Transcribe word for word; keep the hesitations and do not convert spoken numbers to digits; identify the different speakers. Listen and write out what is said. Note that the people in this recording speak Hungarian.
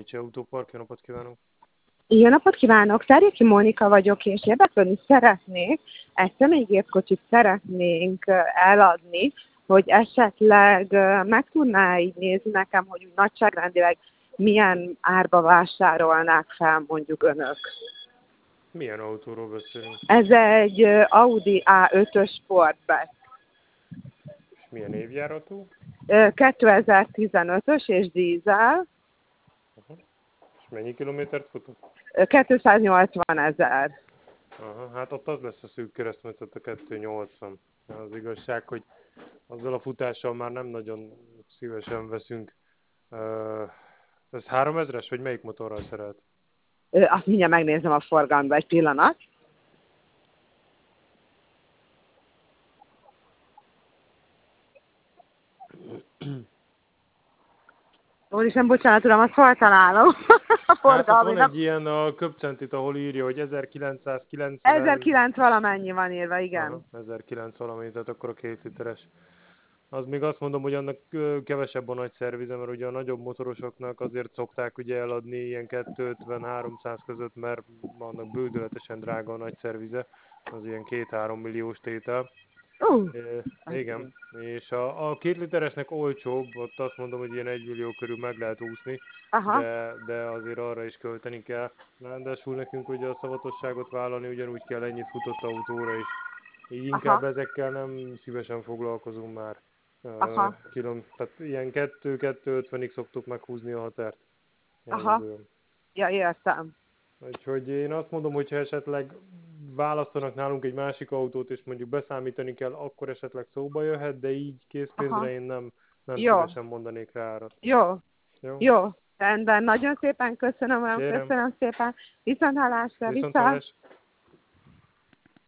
Speaker 1: Bencsi Autópark, jó napot kívánok!
Speaker 2: Jó napot kívánok! Terjeki Mónika vagyok, és érdeklődni szeretnék. Egy személygépkocsit szeretnénk eladni, hogy esetleg meg tudná így nézni nekem, hogy úgy nagyságrendileg milyen árba vásárolnák fel mondjuk önök.
Speaker 1: Milyen autóról beszélünk?
Speaker 2: Ez egy Audi á ötös Sportback.
Speaker 1: És milyen évjáratú?
Speaker 2: kétezer-tizenötös és dízel.
Speaker 1: Uh-huh. És mennyi kilométert futott?
Speaker 2: kétszáznyolcvan ezer.
Speaker 1: Aha, hát ott az lesz a szűk keresztmetszet, a kétszáznyolcvan. Az igazság, hogy azzal a futással már nem nagyon szívesen veszünk. Uh, ez háromezres, vagy melyik motorral szerelt?
Speaker 2: Azt mindjárt megnézem a forgalomba, egy pillanat. Úristen, bocsánat, uram, azt hol találom? A
Speaker 1: Hát ott
Speaker 2: forgalmi
Speaker 1: van
Speaker 2: nap.
Speaker 1: egy ilyen a köbcentit, ahol írja, hogy ezerkilencszázkilencven...
Speaker 2: ezerkilencszáz valamennyi van írva, igen.
Speaker 1: Aha, ezerkilencszáz valamennyi, tehát akkor a két literes. Az még azt mondom, hogy annak kevesebb a nagy szervize, mert ugye a nagyobb motorosoknak azért szokták ugye eladni ilyen kétszázötven-háromszáz között, mert annak bődületesen drága a nagy szervize, az ilyen két-három milliós tétel.
Speaker 2: Uh,
Speaker 1: E, igen, és a, a két literesnek olcsóbb, ott azt mondom, hogy ilyen egy millió körül meg lehet úszni,
Speaker 2: aha,
Speaker 1: de, de azért arra is költeni kell. Ráadásul nekünk ugye a szavatosságot vállalni ugyanúgy kell ennyit futott autóra is. Így inkább
Speaker 2: aha,
Speaker 1: ezekkel nem szívesen foglalkozunk már. Uh,
Speaker 2: aha,
Speaker 1: kilom, tehát ilyen kettő-kettő ötvenig szoktuk meghúzni a határt.
Speaker 2: aha.
Speaker 1: Jellemzően.
Speaker 2: Ja, értem.
Speaker 1: Úgyhogy én azt mondom, hogy ha esetleg választanak nálunk egy másik autót, és mondjuk beszámítani kell, akkor esetleg szóba jöhet, de így készpénzre
Speaker 2: Aha.
Speaker 1: én nem, nem
Speaker 2: Jó,
Speaker 1: szívesen mondanék rá árat.
Speaker 2: jó,
Speaker 1: Jó?
Speaker 2: jó. Rendben, nagyon szépen köszönöm, uram,
Speaker 1: Kérem.
Speaker 2: köszönöm szépen. Viszont hallásra,
Speaker 1: Viszont
Speaker 2: vissza.
Speaker 1: hallás.